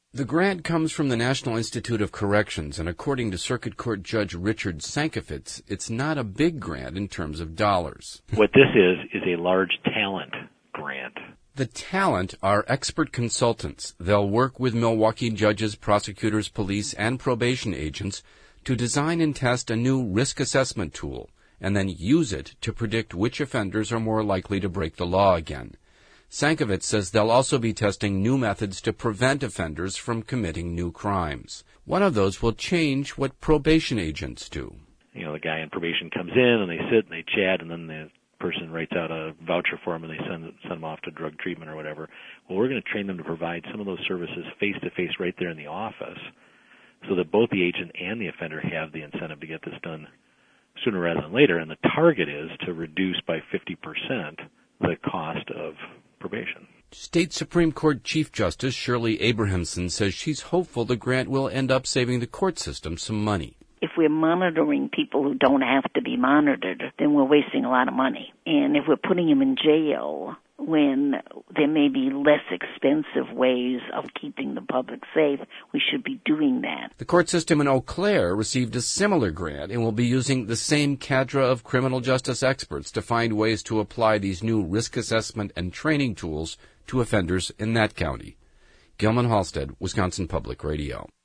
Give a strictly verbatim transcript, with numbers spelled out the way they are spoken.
The grant comes from the National Institute of Corrections, and according to Circuit Court Judge Richard Sankovitz, it's not a big grant in terms of dollars. What this is, is a large talent grant. The talent are expert consultants. They'll work with Milwaukee judges, prosecutors, police, and probation agents to design and test a new risk assessment tool, and then use it to predict which offenders are more likely to break the law again. Sankovitz says they'll also be testing new methods to prevent offenders from committing new crimes. One of those will change what probation agents do. You know, the guy in probation comes in and they sit and they chat, and then the person writes out a voucher for them and they send, send them off to drug treatment or whatever. Well, we're going to train them to provide some of those services face-to-face right there in the office so that both the agent and the offender have the incentive to get this done sooner rather than later. And the target is to reduce by fifty percent the cost of probation. State Supreme Court Chief Justice Shirley Abrahamson says she's hopeful the grant will end up saving the court system some money. If we're monitoring people who don't have to be monitored, then we're wasting a lot of money. And if we're putting them in jail when there may be less expensive ways of keeping the public safe, we should be doing that. The court system in Eau Claire received a similar grant and will be using the same cadre of criminal justice experts to find ways to apply these new risk assessment and training tools to offenders in that county. Gilman Halstead, Wisconsin Public Radio.